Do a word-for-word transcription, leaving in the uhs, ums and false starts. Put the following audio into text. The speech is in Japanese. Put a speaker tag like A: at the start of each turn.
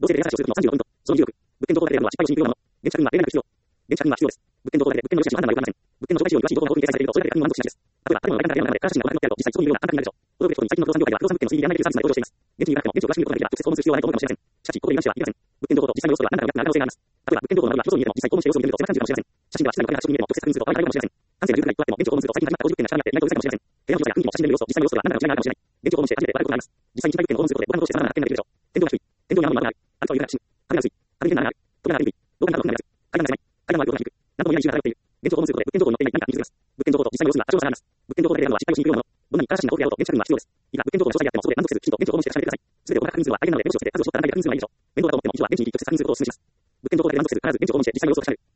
A: 同性で連鎖小数のさんじゅうごポイント。そのにじゅうろく。物件情報が出るのは失敗をしにくいもの。現地確認は例外なく必要。現地確認は必要です。物件情報が出る。物件の良し悪しは判断がよくありません。物件の紹介資料には使用情報が掲載されていると、それだけで確認は満足しないです。例えば、建物の外観から部屋の中でカー写真が行ってあると、実際そういうような簡単になるでしょう。このプロジェクトに最近の不動産業界では不動産物件の推理で案内できるサービスが登場しています。現地に行かなくても現地を詳しく見ることができれば、直接訪問する必要はないと思うかもしれません。しかし、ここで言い話はいりません。物件情報と実際の様子とは何らかのギャップがある可能性があります。例えば、物件情報の周りは表層に見えても、実際訪問して様子を見てみると狭く感じるかもしれません。写真では室内の影がはち色に見えても、直接確認すると淡い灰色かもしれません。端正なループがいっこあっても、現地を訪問すると最近始まったごじゅっけんが下になって意外とうるさいかもしれません。部屋の広さや雰囲気も写真で見る様子と実際の様子とは何らかの違いがあるかもしれない。現地を訪問して初めて分かることがあります。実際に実体物件を訪問することで、ボタンを押して様々な発見ができるでしょう。天井が低い。天井に雨の窓がある。あるとは言うなら不審。壁が薄い。壁に変な穴がある。扉が開いている。廊下に窓が大きくなりやすい。階段が狭い。階段の周りを広が低く。なんとも言えない重が漂っている。現地を訪問することで、物件情報に載っていない何かに気づきます。物件情報と実際の様子が多少差があります。物件情報が出るのは失敗をしにくいもの。どんなにカー写真が撮ってあろうと現地確認は必要です。いくら物件情報の詳細であっても、そこで満足せず、きちんと現地を訪問して確かめてください。すべてを細かく確認するのは大変なので、目星をつけて数を絞った段階で確認するのがいいでしょう。面倒だと思っても、一度は現地に行くと直接確認することをお勧めします。物件情報が出て満足せず、必ず現地を訪問して実際の様子を確かめる。